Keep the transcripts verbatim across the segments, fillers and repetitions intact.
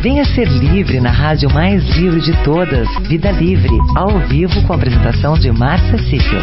Venha ser livre na rádio mais livre de todas, Vida Livre, ao vivo com a apresentação de Márcia Sickel.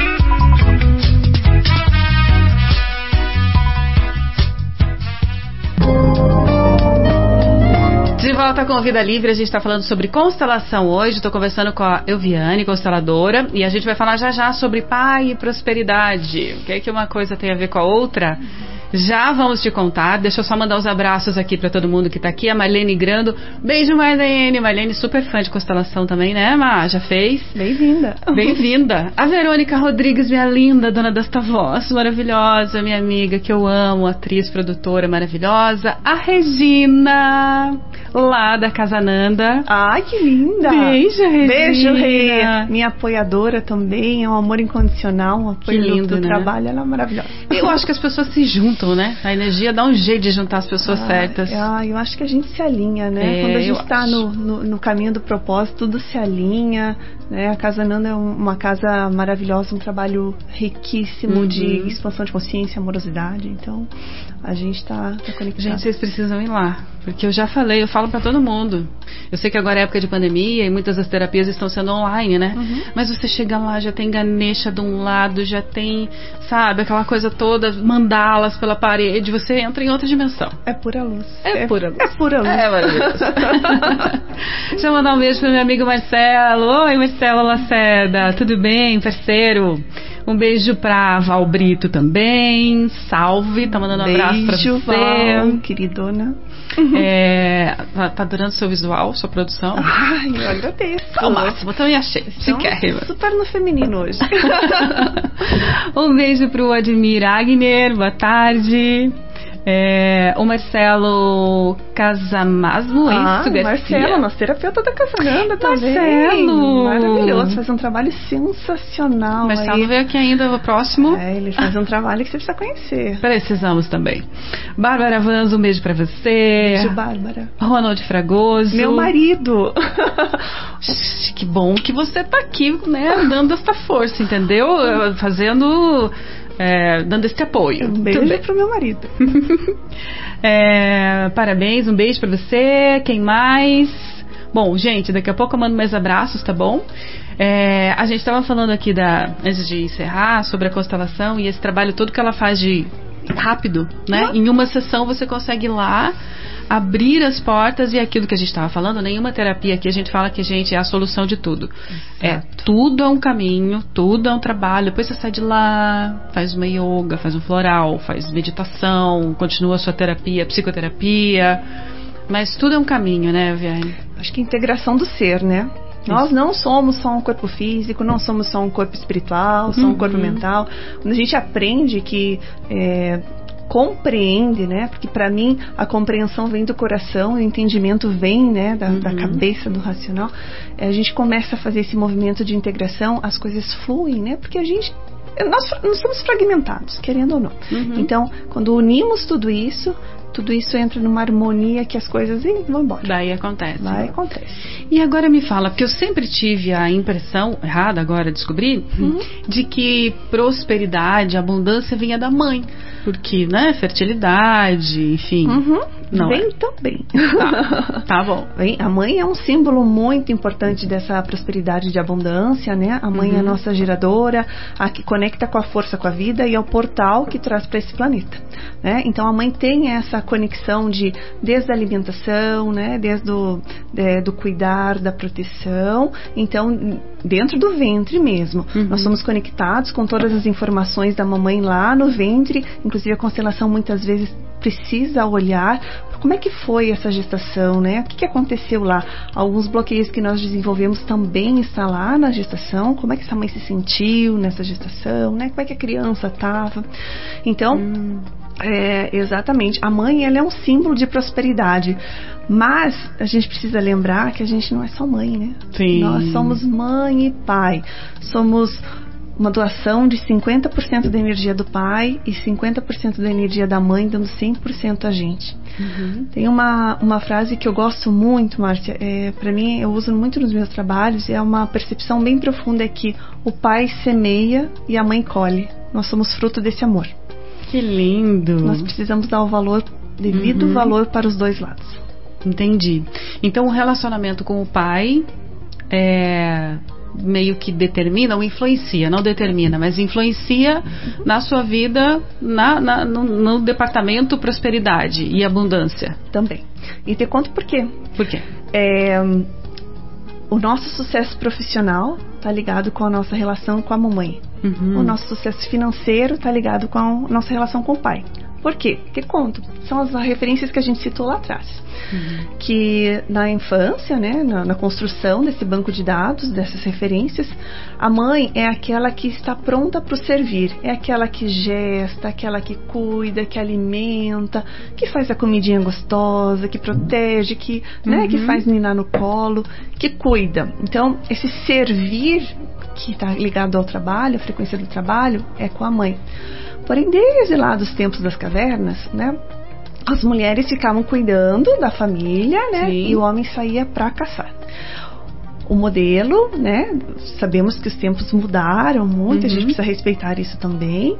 De volta com Vida Livre, a gente está falando sobre constelação hoje. Estou conversando com a Elviane, consteladora, e a gente vai falar já já sobre pai e prosperidade. O que é que uma coisa tem a ver com a outra? Já vamos te contar. Deixa eu só mandar os abraços aqui para todo mundo que tá aqui. A Marlene Grando. Beijo, Marlene. Marlene, super fã de constelação também, né, Mar? Já fez? Bem-vinda. Bem-vinda. A Verônica Rodrigues, minha linda, dona desta voz maravilhosa, minha amiga que eu amo, atriz, produtora maravilhosa. A Regina, lá da Casananda. Ai, que linda. Beijo, Regina. Beijo, Rê. Minha apoiadora também. É um amor incondicional, um apoio que lindo, do, do né? trabalho. Ela é maravilhosa. Eu acho que as pessoas se juntam, né? A energia dá um jeito de juntar as pessoas ah, certas. Ah, eu acho que a gente se alinha, né? É, Quando a gente está acho. no, no, no caminho do propósito, tudo se alinha, né? A Casa Nanda é um, uma casa maravilhosa, um trabalho riquíssimo uhum. de expansão de consciência, amorosidade. Então, a gente está tá conectado. Gente, vocês precisam ir lá, porque eu já falei, eu falo para todo mundo. Eu sei que agora é época de pandemia e muitas das terapias estão sendo online, né? Uhum. Mas você chega lá, já tem Ganesha de um lado, já tem, sabe, aquela coisa toda, mandalas pela parede, você entra em outra dimensão. É pura luz. É, é pura luz. É pura luz. É maravilhoso. Deixa eu mandar um beijo pro meu amigo Marcelo. Oi, Marcelo Lacerda. Tudo bem, parceiro? Um beijo pra Val Brito também. Salve, tá mandando um beijo, abraço pra você. Val, queridona. É, tá, tá adorando seu visual, sua produção? Ai, eu agradeço. O máximo, também achei. Então, super no feminino hoje. Um beijo pro Admir Agner, boa tarde. É, o Marcelo Casamasmo, é ah, isso, Marcelo, nosso terapeuta da Casananda também. Marcelo! Maravilhoso, faz um trabalho sensacional. Marcelo aí. veio aqui ainda, o próximo. É, ele faz um trabalho que você precisa conhecer. Precisamos também. Bárbara Vanzo, um beijo pra você. Beijo, Bárbara. Ronald Fragoso. Meu marido. Que bom que você tá aqui, né, dando essa força, entendeu? Fazendo... É, dando esse apoio. Um beijo também pro meu marido. É, parabéns, um beijo pra você. Quem mais? Bom, gente, daqui a pouco eu mando mais abraços, tá bom? É, a gente estava falando aqui, da, antes de encerrar, sobre a constelação e esse trabalho todo que ela faz de rápido, né? Uhum. Em uma sessão você consegue ir lá, abrir as portas, e aquilo que a gente estava falando, nenhuma terapia aqui a gente fala que a gente é a solução de tudo. Exato. É, tudo é um caminho, tudo é um trabalho. Depois você sai de lá, faz uma yoga, faz um floral, faz meditação, continua a sua terapia, psicoterapia, mas tudo é um caminho, né, Viane? Acho que a integração do ser, né? Nós não somos só um corpo físico, não somos só um corpo espiritual, só um uhum. corpo mental. Quando a gente aprende que é, compreende, né? Porque para mim a compreensão vem do coração, o entendimento vem, né, da, uhum. da cabeça, do racional. É, a gente começa a fazer esse movimento de integração, as coisas fluem, né? Porque a gente nós, nós somos fragmentados, querendo ou não. Uhum. Então, quando unimos tudo isso, tudo isso entra numa harmonia que as coisas hein, vão embora. Daí acontece. Daí acontece. E agora me fala, porque eu sempre tive a impressão, errada agora descobri, uhum. de que prosperidade, abundância vinha da mãe. Porque, né, fertilidade, enfim. Uhum. Não Vem é. também. Tá, tá bom. Vem, a mãe é um símbolo muito importante dessa prosperidade de abundância, né? A mãe uhum. é a nossa geradora, a que conecta com a força, com a vida, e é o portal que traz para esse planeta, né? Então a mãe tem essa conexão de desde a alimentação, né? Desde o de, do cuidar, da proteção. Então, dentro do ventre mesmo. Uhum. Nós somos conectados com todas as informações da mamãe lá no ventre. Inclusive a constelação muitas vezes precisa olhar como é que foi essa gestação, né? O que, que aconteceu lá? Alguns bloqueios que nós desenvolvemos também estão lá na gestação. Como é que essa mãe se sentiu nessa gestação, né? Como é que a criança estava? Então, hum. é, exatamente. A mãe, ela é um símbolo de prosperidade. Mas a gente precisa lembrar que a gente não é só mãe, né? Sim. Nós somos mãe e pai. Somos uma doação de cinquenta por cento da energia do pai e cinquenta por cento da energia da mãe, dando cem por cento a gente. Uhum. Tem uma, uma frase que eu gosto muito, Márcia, é, para mim eu uso muito nos meus trabalhos, é uma percepção bem profunda, é que o pai semeia e a mãe colhe. Nós somos fruto desse amor. Que lindo! Nós precisamos dar o valor, devido uhum. valor para os dois lados. Entendi. Então, o relacionamento com o pai é, meio que determina ou influencia, não determina, mas influencia na sua vida, na, na, no, no departamento prosperidade e abundância. Também. E te conto por quê. Por quê? É, o nosso sucesso profissional está ligado com a nossa relação com a mamãe. Uhum. O nosso sucesso financeiro está ligado com a nossa relação com o pai. Por quê? Porque conto. São as referências que a gente citou lá atrás. Uhum. Que na infância, né, na, na construção desse banco de dados, dessas referências, a mãe é aquela que está pronta para o servir. É aquela que gesta, aquela que cuida, que alimenta, que faz a comidinha gostosa, que protege, que, uhum. né, que faz ninar no colo, que cuida. Então, esse servir que está ligado ao trabalho, a frequência do trabalho, é com a mãe. Porém, desde lá dos tempos das cavernas, né, as mulheres ficavam cuidando da família, né, Sim. e o homem saía para caçar. O modelo, né, sabemos que os tempos mudaram muito, uhum. a gente precisa respeitar isso também,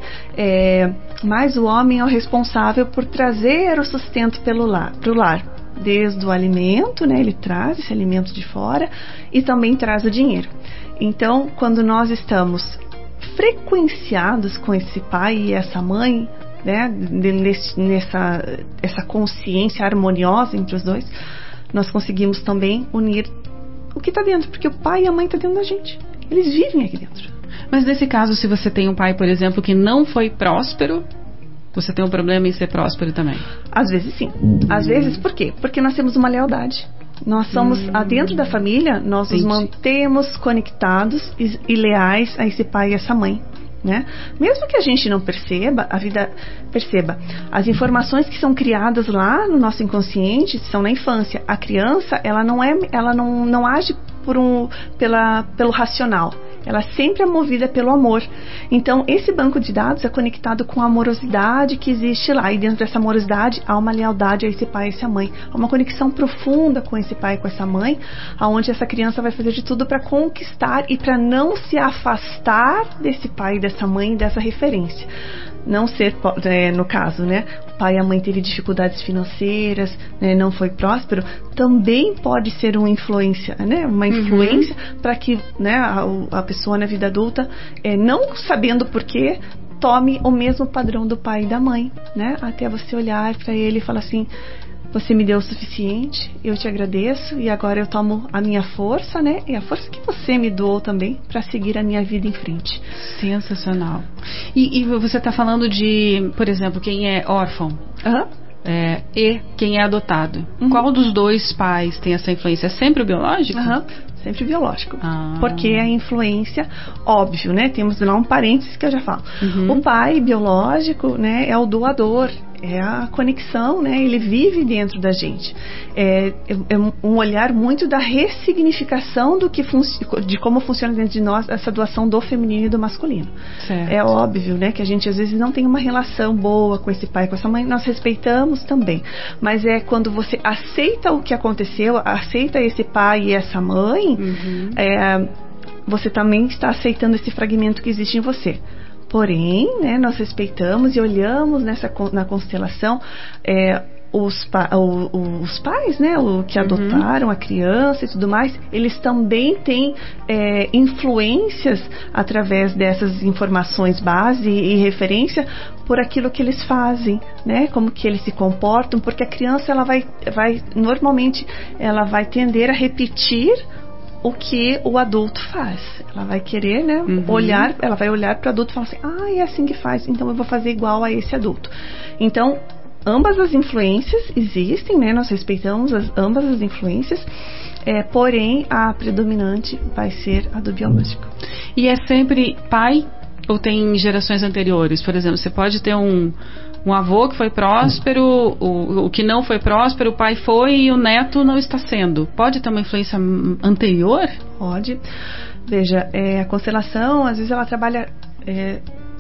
é, mas o homem é o responsável por trazer o sustento pelo lar, pro lar. Desde o alimento, né, ele traz esse alimento de fora e também traz o dinheiro. Então, quando nós estamos frequenciados com esse pai e essa mãe, né, nesse, nessa essa consciência harmoniosa entre os dois, nós conseguimos também unir o que está dentro, porque o pai e a mãe estão dentro da gente, eles vivem aqui dentro. Mas nesse caso, se você tem um pai, por exemplo, que não foi próspero, você tem um problema em ser próspero também? Às vezes sim, às vezes por quê? Porque nós temos uma lealdade. Nós somos, hum, dentro da família, nós entendi. Nos mantemos conectados e, e leais a esse pai e essa mãe, né? Mesmo que a gente não perceba, a vida perceba, as informações que são criadas lá no nosso inconsciente são na infância. A criança, ela não é, ela não, não age por um, pela, pelo racional. Ela sempre é movida pelo amor. Então, esse banco de dados é conectado com a amorosidade que existe lá. E dentro dessa amorosidade, há uma lealdade a esse pai e essa mãe. Há uma conexão profunda com esse pai e com essa mãe, onde essa criança vai fazer de tudo para conquistar e para não se afastar desse pai, dessa mãe, dessa referência. Não ser, é, no caso, né, o pai e a mãe teve dificuldades financeiras, né, não foi próspero, também pode ser uma influência, né, uma influência uhum. para que, né, a, a pessoa na vida adulta, é, não sabendo porquê, tome o mesmo padrão do pai e da mãe, né, até você olhar para ele e falar assim: você me deu o suficiente, eu te agradeço e agora eu tomo a minha força, né? E a força que você me doou também para seguir a minha vida em frente. Sensacional. E, e você está falando de, por exemplo, quem é órfão uhum. é, e quem é adotado. Uhum. Qual dos dois pais tem essa influência? É sempre o biológico? Uhum. Sempre biológico. Ah. Porque a influência, óbvio, né? Temos lá um parênteses que eu já falo. Uhum. O pai biológico, né, é o doador. É a conexão, né? Ele vive dentro da gente. É, é um olhar muito da ressignificação do que de como funciona dentro de nós essa doação do feminino e do masculino. Certo. É óbvio, né, que a gente às vezes não tem uma relação boa com esse pai, com essa mãe. Nós respeitamos também, mas é quando você aceita o que aconteceu, aceita esse pai e essa mãe, uhum. é, você também está aceitando esse fragmento que existe em você. Porém, né, nós respeitamos e olhamos nessa, na constelação é, os, pa, o, os pais, né, o que adotaram uhum. a criança e tudo mais, eles também têm é, influências através dessas informações base e referência por aquilo que eles fazem, né, como que eles se comportam, porque a criança ela vai, vai normalmente ela vai tender a repetir o que o adulto faz. Ela vai querer, né, uhum. olhar, ela vai olhar para o adulto e falar assim: ah, é assim que faz, então eu vou fazer igual a esse adulto. Então, ambas as influências existem, né, nós respeitamos as, ambas as influências, é, porém, a predominante vai ser a do biológico. E é sempre pai ou tem gerações anteriores? Por exemplo, você pode ter um Um avô que foi próspero, o, o que não foi próspero, o pai foi e o neto não está sendo. Pode ter uma influência anterior? Pode. Veja, é, a constelação, às vezes ela trabalha... É,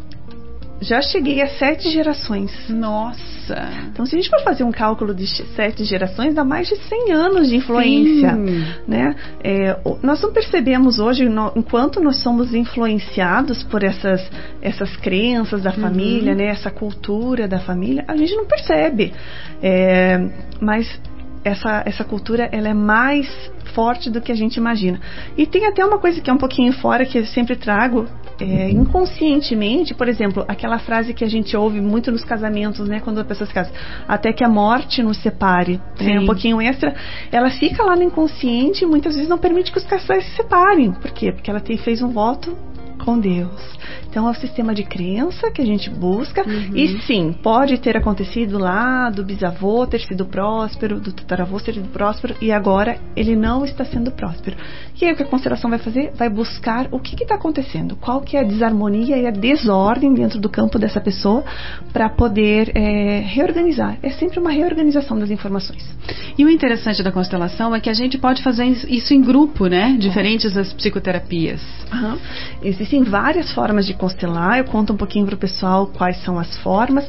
já cheguei a sete gerações. Nossa! Então, se a gente for fazer um cálculo de sete gerações, dá mais de cem anos de influência. Né? É, nós não percebemos hoje, no, enquanto nós somos influenciados por essas, essas crenças da uhum. família, né? Essa cultura da família, a gente não percebe. É, mas essa, essa cultura, ela é mais forte do que a gente imagina. E tem até uma coisa que é um pouquinho fora, que eu sempre trago, é, inconscientemente, por exemplo, aquela frase que a gente ouve muito nos casamentos, né, quando a pessoa se casa, até que a morte nos separe, né, um pouquinho extra, ela fica lá no inconsciente e muitas vezes não permite que os casais se separem. Por quê? Porque ela tem, fez um voto com Deus. Então é o sistema de crença que a gente busca. Uhum. E sim, pode ter acontecido lá do bisavô ter sido próspero, do tataravô ter sido próspero, e agora ele não está sendo próspero. E aí o que a constelação vai fazer? Vai buscar o que está acontecendo, qual que é a desarmonia e a desordem dentro do campo dessa pessoa, para poder é, reorganizar. É sempre uma reorganização das informações. E o interessante da constelação é que a gente pode fazer isso em grupo, né? Diferentes das psicoterapias. Uhum. Existem várias formas de constelar. Eu conto um pouquinho para o pessoal quais são as formas.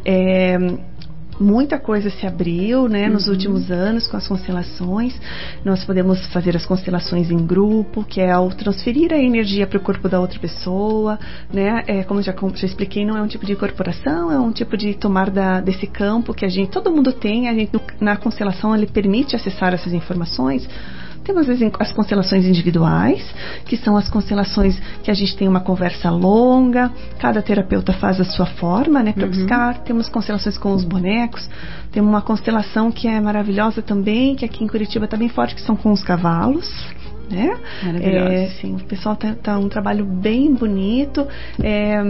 É, muita coisa se abriu, né, nos uhum. últimos anos com as constelações. Nós podemos fazer as constelações em grupo, que é ao transferir a energia para o corpo da outra pessoa, né? É, como já, já expliquei, não é um tipo de incorporação, é um tipo de tomar da, desse campo que a gente, todo mundo tem. A gente, na constelação, ele permite acessar essas informações. Temos as constelações individuais, que são as constelações que a gente tem uma conversa longa, cada terapeuta faz a sua forma, né, para uhum. buscar. Temos constelações com os bonecos, temos uma constelação que é maravilhosa também, que aqui em Curitiba está bem forte, que são com os cavalos. Né? É, sim, o pessoal tá, tá um trabalho bem bonito, é,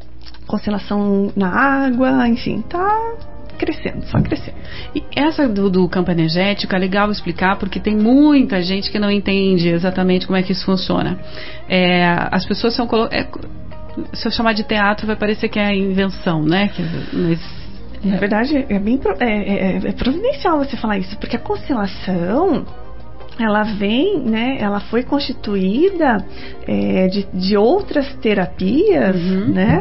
constelação na água, enfim, tá crescendo, só crescendo. E essa do, do campo energético é legal explicar, porque tem muita gente que não entende exatamente como é que isso funciona. É, as pessoas são é, se eu chamar de teatro vai parecer que é invenção, né? Que, mas, na verdade é bem é, é, é providencial você falar isso, porque a constelação, ela vem, né, ela foi constituída é, de, de outras terapias, uhum. né,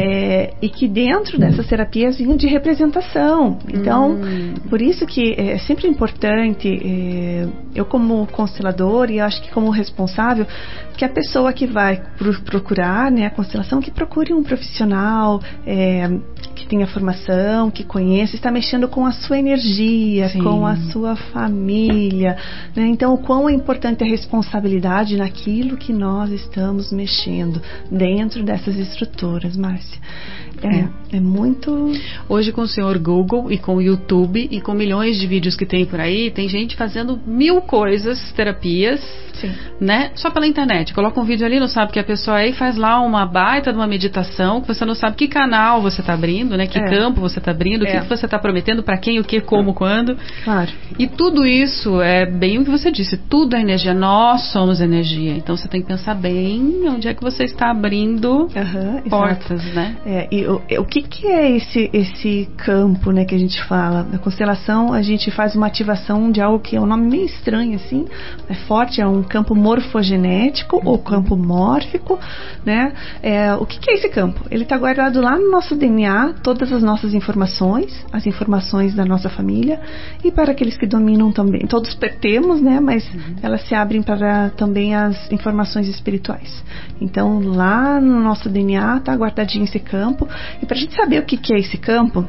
é, e que dentro dessas terapias vinham de representação. Então, uhum. por isso que é sempre importante, é, eu como constelador e eu acho que como responsável, que a pessoa que vai procurar, né, a constelação, que procure um profissional é, que tenha formação, que conheça, está mexendo com a sua energia, Sim. com a sua família, né? Então, o quão é importante a responsabilidade naquilo que nós estamos mexendo dentro dessas estruturas, Márcia. É, é. é muito... Hoje, com o senhor Google e com o YouTube e com milhões de vídeos que tem por aí, tem gente fazendo mil coisas, terapias, Sim. né? Só pela internet. Coloca um vídeo ali, não sabe que a pessoa aí faz lá uma baita de uma meditação, que você não sabe que canal você está abrindo, né? Que é. campo você está abrindo, o é. que você está prometendo, para quem, o que, como, quando. Claro. E tudo isso é bem o que você disse, tudo é energia, nós somos energia. Então você tem que pensar bem onde é que você está abrindo uhum, portas, exato. né? É, e o, o que, que é esse, esse campo, né, que a gente fala? Na constelação, a gente faz uma ativação de algo que é um nome meio estranho, assim, é forte, é um campo morfogenético uhum. ou campo mórfico, né? É, o que, que é esse campo? Ele está guardado lá no nosso D N A, todas as nossas informações, as informações da nossa família, e para aqueles que dominam também, todos temos, né? Mas uhum. elas se abrem para também as informações espirituais. Então, lá no nosso D N A está guardadinho esse campo. E para a gente saber o que, que é esse campo,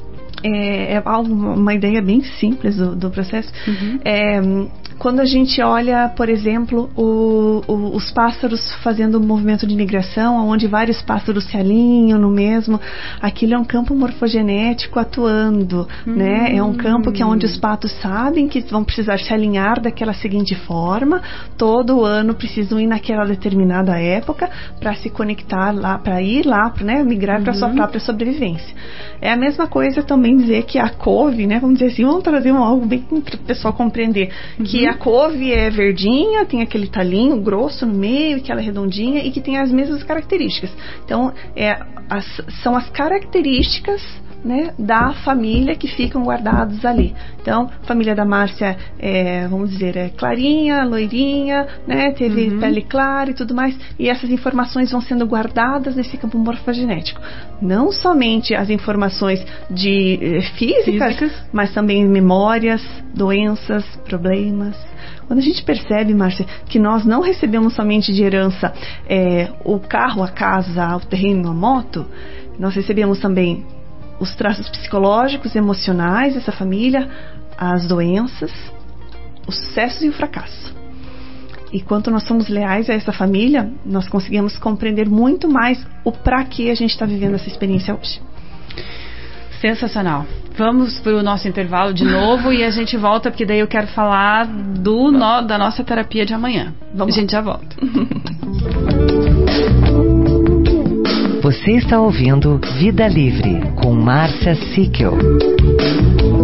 é, é uma ideia bem simples do, do processo. Uhum. É, quando a gente olha, por exemplo, o, o, os pássaros fazendo um movimento de migração, onde vários pássaros se alinham no mesmo, aquilo é um campo morfogenético atuando, uhum. né? É um campo que é onde os patos sabem que vão precisar se alinhar daquela seguinte forma, todo ano precisam ir naquela determinada época para se conectar lá, para ir lá, né? Migrar uhum. para sua própria sobrevivência. É a mesma coisa também dizer que a couve, né? Vamos dizer assim, vamos trazer um, algo bem para o pessoal compreender, uhum. que a couve é verdinha, tem aquele talinho grosso no meio, que ela é redondinha e que tem as mesmas características. Então, é, as, são as características, né, da família que ficam guardados ali. Então, a família da Márcia é, vamos dizer, é clarinha, loirinha, né, teve uhum. pele clara e tudo mais, e essas informações vão sendo guardadas nesse campo morfogenético. Não somente as informações de eh, físicas, físicas, mas também memórias, doenças, problemas. Quando a gente percebe, Márcia, que nós não recebemos somente de herança é, o carro, a casa, o terreno, a moto, nós recebemos também os traços psicológicos, emocionais dessa família, as doenças, os sucessos e o fracasso. E quanto nós somos leais a essa família, nós conseguimos compreender muito mais o para que a gente está vivendo essa experiência hoje. Sensacional. Vamos para o nosso intervalo de novo e a gente volta, porque daí eu quero falar do no, da nossa terapia de amanhã. Vamos a gente já volta. Você está ouvindo Vida Livre com Márcia Sickel.